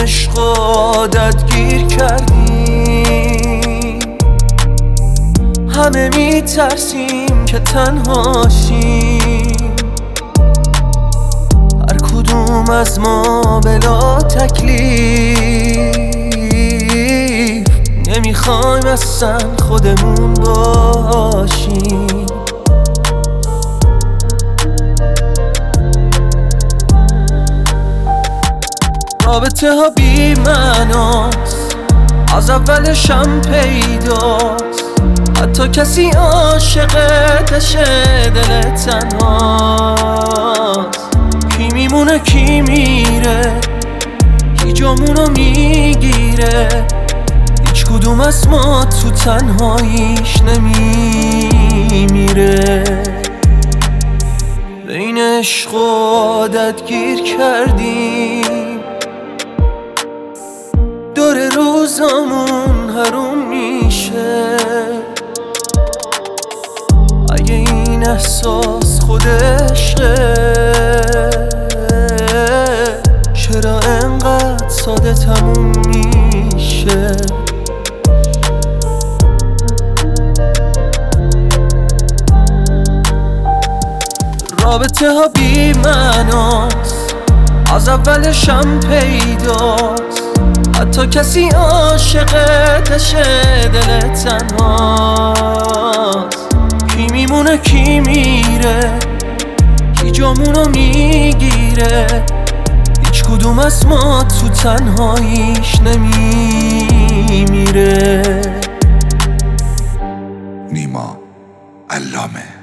عشق عادت گیر کردیم، همه میترسیم که تنهاشیم، هر کدوم از ما بلا تکلیف، نمیخوایم اصلا خودمون باشیم. رابطه ها بی معناست، از اولشم پیداست، حتی کسی عاشقتشه دل تنهاست. کی میمونه کی میره، کی جامونو میگیره، هیچ کدوم از ما تو تنهاییش نمیمیره. بین عشق و عادت گیر کردیم، دور روزامون حروم میشه. اگه این احساس خود عشقه، چرا انقدر ساده تموم میشه؟ رابطه ها بی معناست، از اولشم پیداست، حتی کسی عاشقتشه دل تنهاست. کی میمونه کی میره، کی جامونو میگیره، هیچ کدوم از ما تو تنهاییش نمیمیره. نیما علامه.